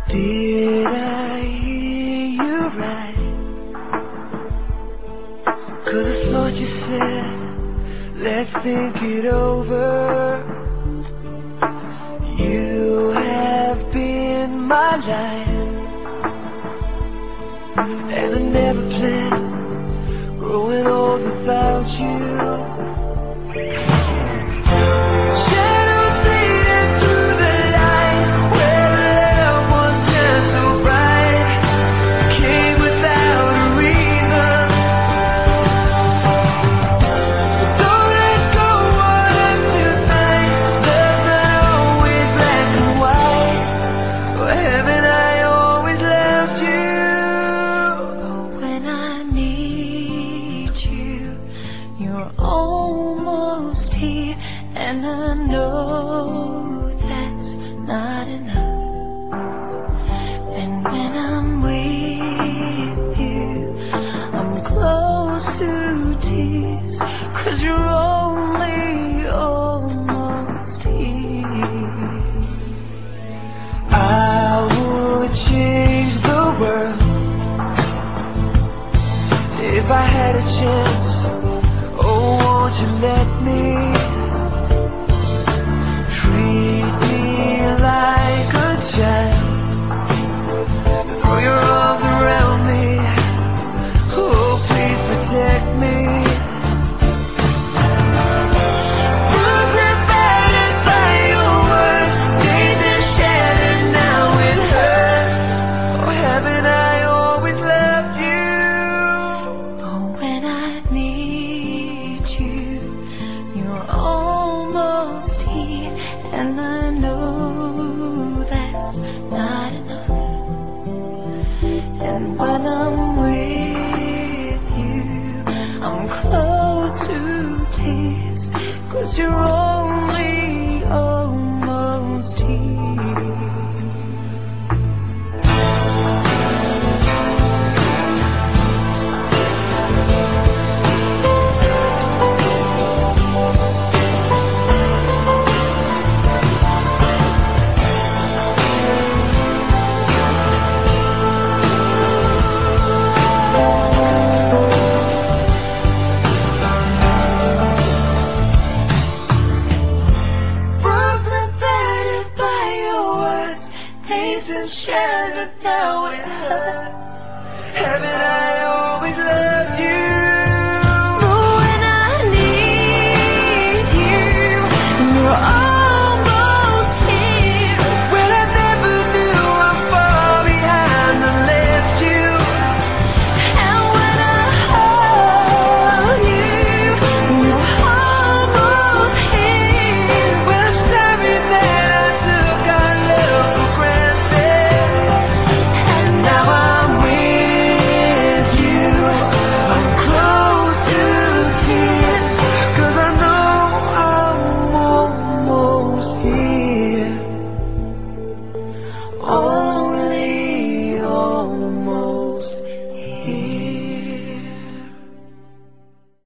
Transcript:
Did I hear you right? 'Cause I thought you said, let's think it over. You have been my life, and I never planned growing old without you. Shadows bleeding through the light, where love was shine so bright, came without a reason. Don't let go one after night, love's not always black and white. Or haven't I always loved you? Oh, when I need you, you're almost here, and I know that's not enough. And when I'm with you, I'm close to tears, 'cause you're only almost here. I would change the world if I had a chance. Oh, won't you let me? Treat me like a child, throw your arms around me. Oh, please protect me. Bruised and battered by your words, days are shattered, now it hurts. Oh, haven't I always loved you? Oh, when I need you, you're almost here, and I know that's not enough. And when I'm with you, I'm close to tears, 'cause you're all